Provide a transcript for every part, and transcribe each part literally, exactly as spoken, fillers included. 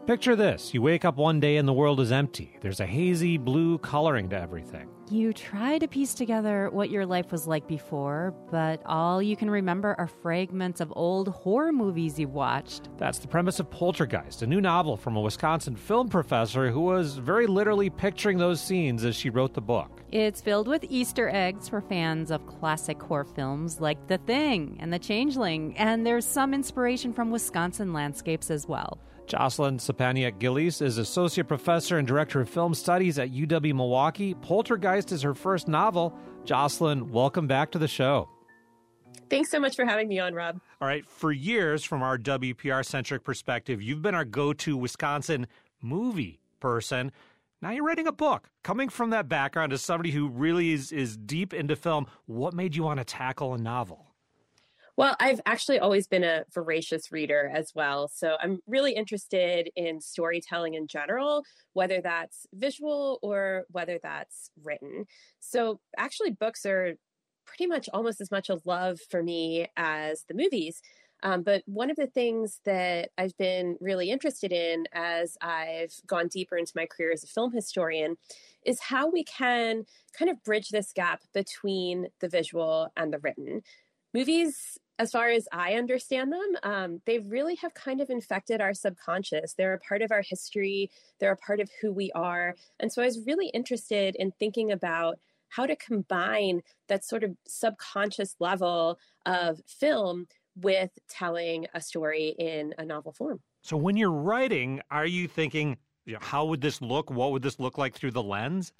Picture this. You wake up one day and the world is empty. There's a hazy blue coloring to everything. You try to piece together what your life was like before, but all you can remember are fragments of old horror movies you've watched. That's the premise of Poltergeist, a new novel from a Wisconsin film professor who was very literally picturing those scenes as she wrote the book. It's filled with Easter eggs for fans of classic horror films like The Thing and The Changeling, and there's some inspiration from Wisconsin landscapes as well. Jocelyn Sapaniak-Gillies is Associate Professor and Director of Film Studies at U W-Milwaukee. Poltergeist is her first novel. Jocelyn, welcome back to the show. Thanks so much for having me on, Rob. All right, for years, from our W P R-centric perspective, you've been our go-to Wisconsin movie person. Now you're writing a book. Coming from that background as somebody who really is, is deep into film, what made you want to tackle a novel? Well, I've actually always been a voracious reader as well. So I'm really interested in storytelling in general, whether that's visual or whether that's written. So actually, books are pretty much almost as much a love for me as the movies. Um, but one of the things that I've been really interested in as I've gone deeper into my career as a film historian is how we can kind of bridge this gap between the visual and the written. Movies, as far as I understand them, um, they really have kind of infected our subconscious. They're a part of our history. They're a part of who we are. And so I was really interested in thinking about how to combine that sort of subconscious level of film with telling a story in a novel form. So when you're writing, are you thinking, you know, how would this look? What would this look like through the lens?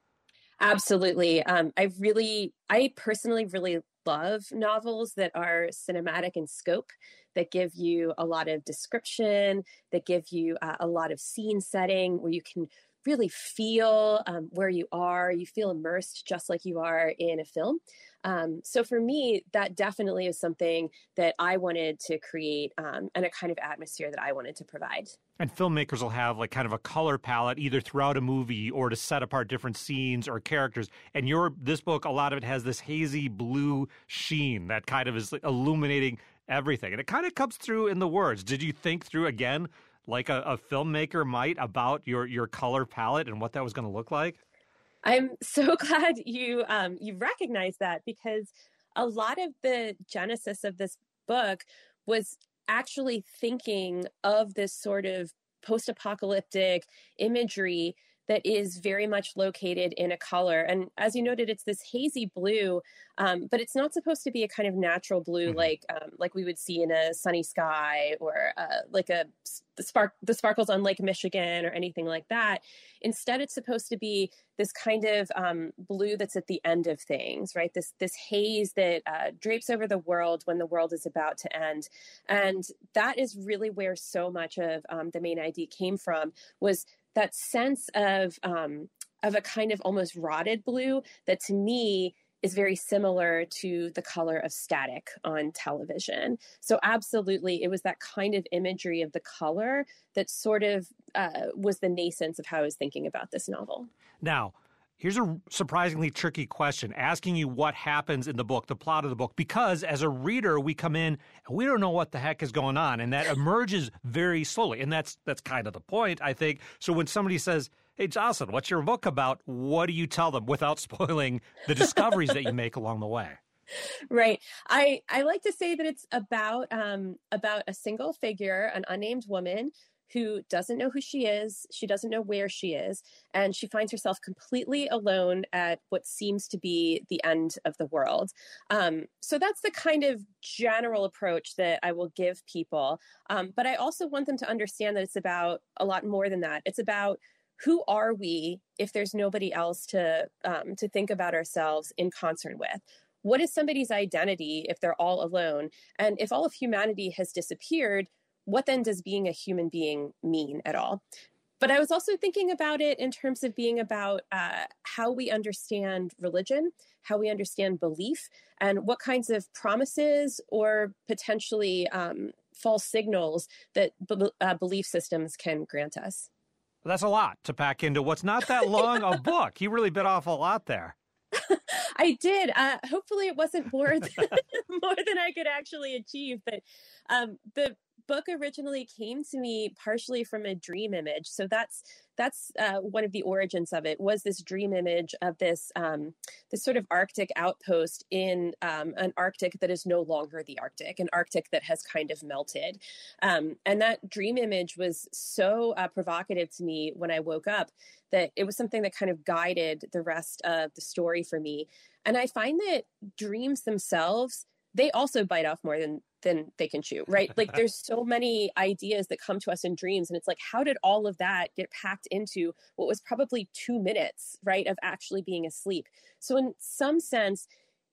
Absolutely. Um, I really, I personally really love novels that are cinematic in scope, that give you a lot of description, that give you uh, a lot of scene setting where you can really feel um, where you are. You feel immersed just like you are in a film. Um, so for me, that definitely is something that I wanted to create um, and a kind of atmosphere that I wanted to provide. And filmmakers will have like kind of a color palette either throughout a movie or to set apart different scenes or characters. And your this book, a lot of it has this hazy blue sheen that kind of is illuminating everything. And it kind of comes through in the words. Did you think through, again, like a, a filmmaker might, about your, your color palette and what that was going to look like? I'm so glad you um, you recognized that, because a lot of the genesis of this book was actually thinking of this sort of post-apocalyptic imagery that is very much located in a color. And as you noted, it's this hazy blue, um, but it's not supposed to be a kind of natural blue mm-hmm. like um, like we would see in a sunny sky or uh, like a the spark the sparkles on Lake Michigan or anything like that. Instead, it's supposed to be this kind of um, blue that's at the end of things, right? This this haze that uh, drapes over the world when the world is about to end. And that is really where so much of um, the main idea came from, was that sense of um, of a kind of almost rotted blue that to me is very similar to the color of static on television. So absolutely, it was that kind of imagery of the color that sort of uh, was the nascence of how I was thinking about this novel. Now, here's a surprisingly tricky question, asking you what happens in the book, the plot of the book, because as a reader, we come in and we don't know what the heck is going on, and that emerges very slowly. And that's that's kind of the point, I think. So when somebody says, hey, Jocelyn, what's your book about? What do you tell them without spoiling the discoveries that you make along the way? Right. I, I like to say that it's about um, about a single figure, an unnamed woman who doesn't know who she is. She doesn't know where she is. And she finds herself completely alone at what seems to be the end of the world. Um, so that's the kind of general approach that I will give people. Um, but I also want them to understand that it's about a lot more than that. It's about who are we if there's nobody else to um, to think about ourselves in concert with? What is somebody's identity if they're all alone? And if all of humanity has disappeared, what then does being a human being mean at all? But I was also thinking about it in terms of being about uh, how we understand religion, how we understand belief, and what kinds of promises or potentially um, false signals that be- uh, belief systems can grant us. Well, that's a lot to pack into what's not that long a book. You really bit off a lot there. I did. Uh, hopefully it wasn't more than, more than I could actually achieve. But um, the book originally came to me partially from a dream image. So that's that's uh, one of the origins of it, was this dream image of this um, this sort of Arctic outpost in um, an Arctic that is no longer the Arctic, an Arctic that has kind of melted. Um, and that dream image was so uh, provocative to me when I woke up that it was something that kind of guided the rest of the story for me. And I find that dreams themselves, they also bite off more than than they can chew, right? Like there's so many ideas that come to us in dreams. And it's like, how did all of that get packed into what was probably two minutes, right, of actually being asleep? So in some sense,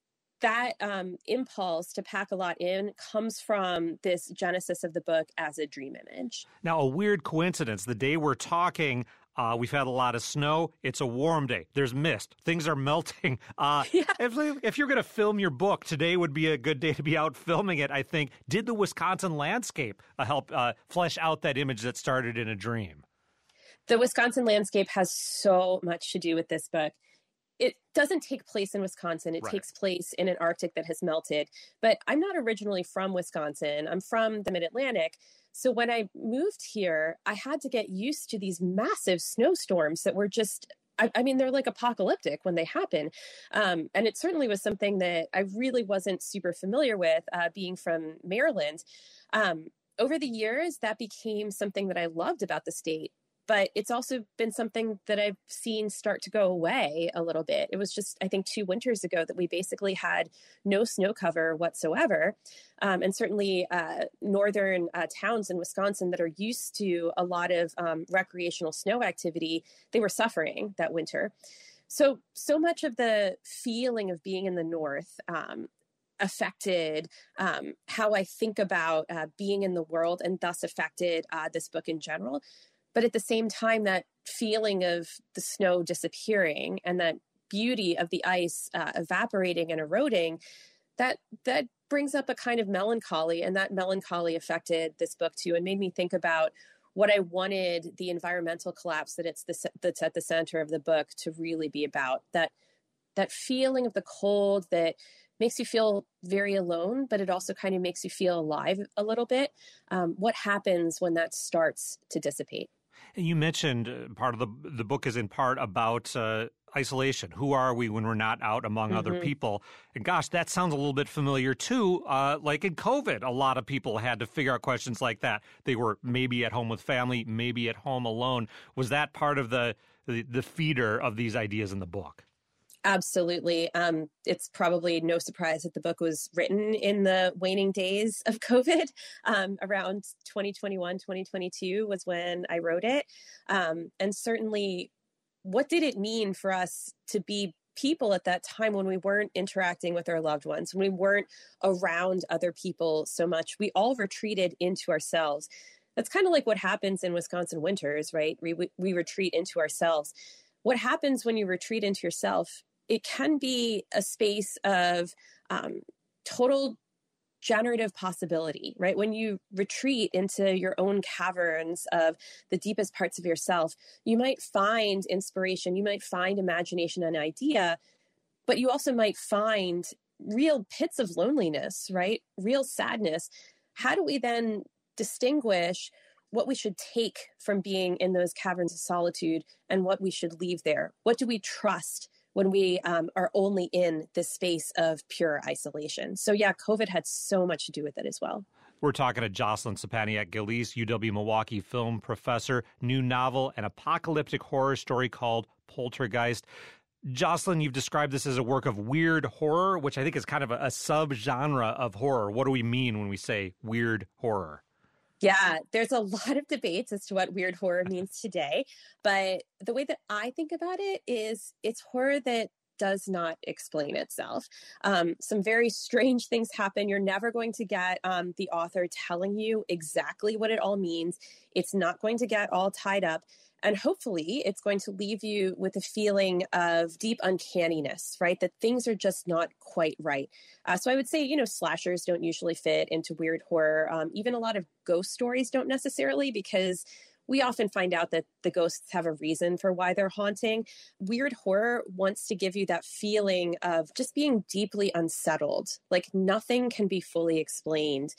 that um, impulse to pack a lot in comes from this genesis of the book as a dream image. Now, a weird coincidence. The day we're talking, Uh, we've had a lot of snow. It's a warm day. There's mist. Things are melting. Uh, yeah. If, if you're going to film your book, today would be a good day to be out filming it, I think. Did the Wisconsin landscape uh, help uh, flesh out that image that started in a dream? The Wisconsin landscape has so much to do with this book. It doesn't take place in Wisconsin. It right. takes place in an Arctic that has melted. But I'm not originally from Wisconsin. I'm from the Mid-Atlantic. So when I moved here, I had to get used to these massive snowstorms that were just, I, I mean, they're like apocalyptic when they happen. Um, and it certainly was something that I really wasn't super familiar with, uh, being from Maryland. Um, over the years, that became something that I loved about the state. But it's also been something that I've seen start to go away a little bit. It was just, I think, two winters ago that we basically had no snow cover whatsoever. Um, and certainly uh, northern uh, towns in Wisconsin that are used to a lot of um, recreational snow activity, they were suffering that winter. So, so much of the feeling of being in the north um, affected um, how I think about uh, being in the world, and thus affected uh, this book in general. But at the same time, that feeling of the snow disappearing and that beauty of the ice uh, evaporating and eroding, that that brings up a kind of melancholy. And that melancholy affected this book too, and made me think about what I wanted the environmental collapse that it's the, that's at the center of the book to really be about. That that feeling of the cold that makes you feel very alone, but it also kind of makes you feel alive a little bit. Um, what happens when that starts to dissipate? And you mentioned uh, part of the the book is in part about uh, isolation. Who are we when we're not out among mm-hmm. other people? And gosh, that sounds a little bit familiar too. Uh, like in COVID, a lot of people had to figure out questions like that. They were maybe at home with family, maybe at home alone. Was that part of the the, the feeder of these ideas in the book? Absolutely. Um, it's probably no surprise that the book was written in the waning days of COVID. Um, around twenty twenty-one, twenty twenty-two was when I wrote it. Um, and certainly, what did it mean for us to be people at that time when we weren't interacting with our loved ones, when we weren't around other people so much? We all retreated into ourselves. That's kind of like what happens in Wisconsin winters, right? We, we, we retreat into ourselves. What happens when you retreat into yourself? It can be a space of um, total generative possibility, right? When you retreat into your own caverns of the deepest parts of yourself, you might find inspiration, you might find imagination and idea, but you also might find real pits of loneliness, right? Real sadness. How do we then distinguish what we should take from being in those caverns of solitude and what we should leave there? What do we trust when we um, are only in this space of pure isolation? So yeah, COVID had so much to do with it as well. We're talking to Jocelyn Szczepaniak-Gillies, U W-Milwaukee film professor, new novel, an apocalyptic horror story called Poltergeist. Jocelyn, you've described this as a work of weird horror, which I think is kind of a, a sub-genre of horror. What do we mean when we say weird horror? Yeah, there's a lot of debates as to what weird horror means today. But the way that I think about it is it's horror that does not explain itself. Um, some very strange things happen. You're never going to get um, the author telling you exactly what it all means. It's not going to get all tied up. And hopefully it's going to leave you with a feeling of deep uncanniness, right? That things are just not quite right. Uh, so I would say, you know, slashers don't usually fit into weird horror. Um, even a lot of ghost stories don't necessarily, because we often find out that the ghosts have a reason for why they're haunting. Weird horror wants to give you that feeling of just being deeply unsettled, like nothing can be fully explained.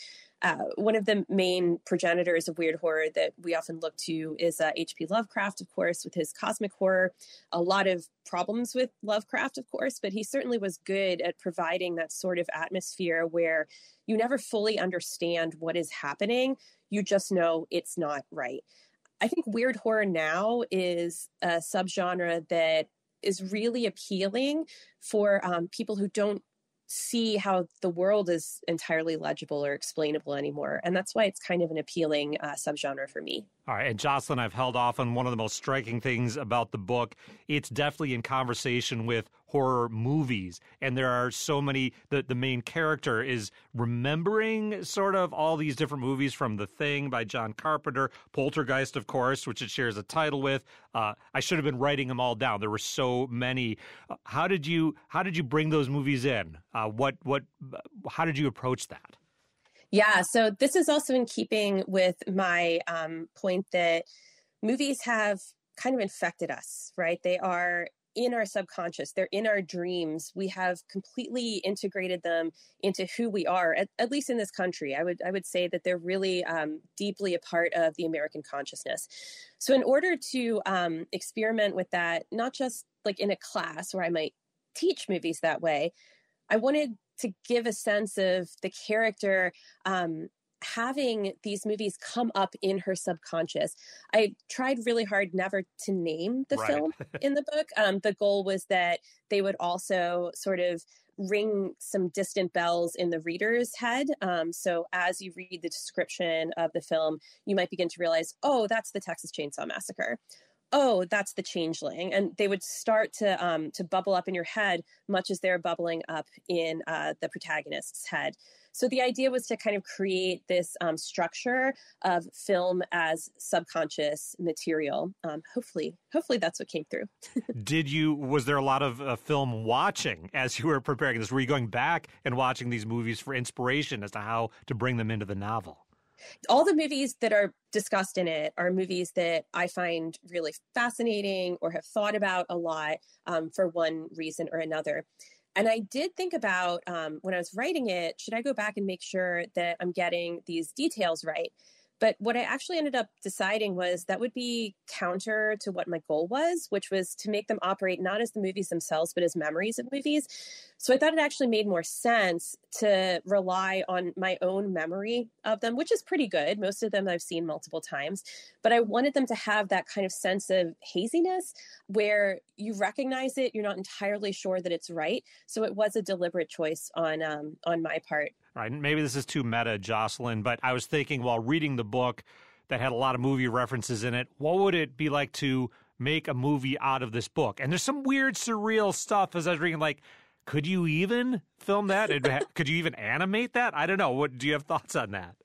Uh, one of the main progenitors of weird horror that we often look to is uh, H P Lovecraft, of course, with his cosmic horror. A lot of problems with Lovecraft, of course, but he certainly was good at providing that sort of atmosphere where you never fully understand what is happening. You just know it's not right. I think weird horror now is a subgenre that is really appealing for um, people who don't see how the world is entirely legible or explainable anymore. And that's why it's kind of an appealing uh, subgenre for me. All right. And Jocelyn, I've held off on one of the most striking things about the book. It's definitely in conversation with horror movies. And there are so many, the, the main character is remembering sort of all these different movies, from The Thing by John Carpenter, Poltergeist, of course, which it shares a title with. Uh, I should have been writing them all down. There were so many. Uh, how did you, how did you bring those movies in? Uh, what, what, how did you approach that? Yeah, so this is also in keeping with my um, point that movies have kind of infected us, right? They are in our subconscious. They're in our dreams. We have completely integrated them into who we are, at, at least in this country. I would I would say that they're really um, deeply a part of the American consciousness. So in order to um, experiment with that, not just like in a class where I might teach movies that way, I wanted to give a sense of the character um, having these movies come up in her subconscious. I tried really hard never to name the right. film in the book. Um, the goal was that they would also sort of ring some distant bells in the reader's head. Um, so as you read the description of the film, you might begin to realize, oh, that's the Texas Chainsaw Massacre. Oh, that's the Changeling. And they would start to um, to bubble up in your head, much as they're bubbling up in uh, the protagonist's head. So the idea was to kind of create this um, structure of film as subconscious material. Um, hopefully, hopefully that's what came through. Did you, was there a lot of uh, film watching as you were preparing this? Were you going back and watching these movies for inspiration as to how to bring them into the novel? All the movies that are discussed in it are movies that I find really fascinating or have thought about a lot um, for one reason or another. And I did think about um, when I was writing it, should I go back and make sure that I'm getting these details right? But what I actually ended up deciding was that would be counter to what my goal was, which was to make them operate not as the movies themselves, but as memories of movies. So I thought it actually made more sense to rely on my own memory of them, which is pretty good. Most of them I've seen multiple times, but I wanted them to have that kind of sense of haziness where you recognize it, you're not entirely sure that it's right. So it was a deliberate choice on um, on my part. Right. Maybe this is too meta, Jocelyn, but I was thinking while reading the book that had a lot of movie references in it, what would it be like to make a movie out of this book? And there's some weird, surreal stuff as I was reading, like, could you even film that? Could you even animate that? I don't know. What do you have thoughts on that?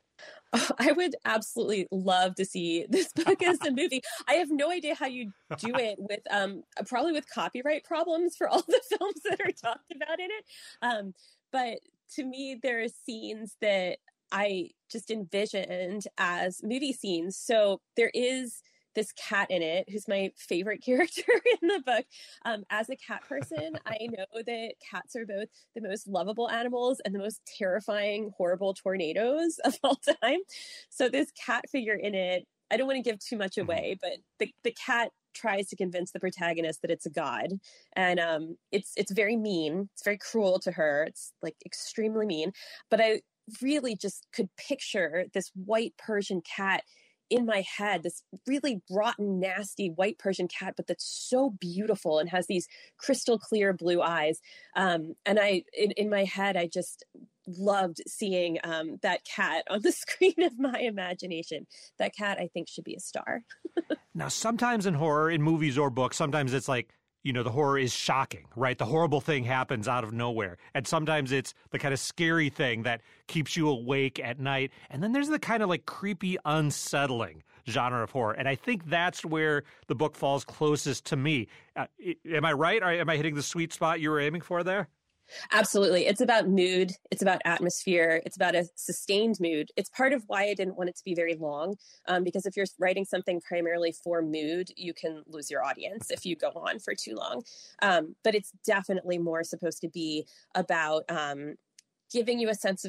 I would absolutely love to see this book as a movie. I have no idea how you do it with um, probably with copyright problems for all the films that are talked about in it. Um, but to me, there are scenes that I just envisioned as movie scenes. So there is this cat in it, who's my favorite character in the book. Um, as a cat person, I know that cats are both the most lovable animals and the most terrifying, horrible tornadoes of all time. So this cat figure in it, I don't want to give too much away, but the, the cat tries to convince the protagonist that it's a god. And um, it's it's very mean. It's very cruel to her. It's like extremely mean. But I really just could picture this white Persian cat in my head, this really rotten, nasty white Persian cat, but that's so beautiful and has these crystal clear blue eyes. Um, and I, in, in my head, I just loved seeing um, that cat on the screen of my imagination. That cat, I think, should be a star. Now, sometimes in horror, in movies or books, sometimes it's like, you know, the horror is shocking, right? The horrible thing happens out of nowhere. And sometimes it's the kind of scary thing that keeps you awake at night. And then there's the kind of like creepy, unsettling genre of horror. And I think that's where the book falls closest to me. Uh, am I right? Or am I hitting the sweet spot you were aiming for there? Absolutely. It's about mood. It's about atmosphere. It's about a sustained mood. It's part of why I didn't want it to be very long, um, because if you're writing something primarily for mood, you can lose your audience if you go on for too long. Um, but it's definitely more supposed to be about um, giving you a sense of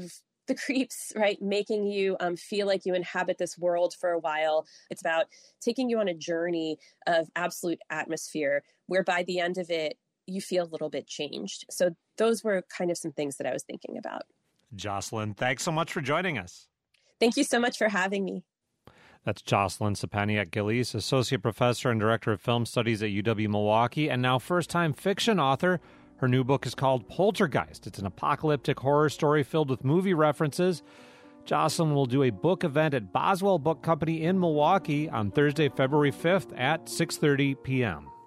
the creeps, right? Making you um, feel like you inhabit this world for a while. It's about taking you on a journey of absolute atmosphere where by the end of it, you feel a little bit changed. So those were kind of some things that I was thinking about. Jocelyn, thanks so much for joining us. Thank you so much for having me. That's Jocelyn Sepaniak-Gillies, Associate Professor and Director of Film Studies at U W-Milwaukee, and now first-time fiction author. Her new book is called Poltergeist. It's an apocalyptic horror story filled with movie references. Jocelyn will do a book event at Boswell Book Company in Milwaukee on Thursday, February fifth at six thirty p.m.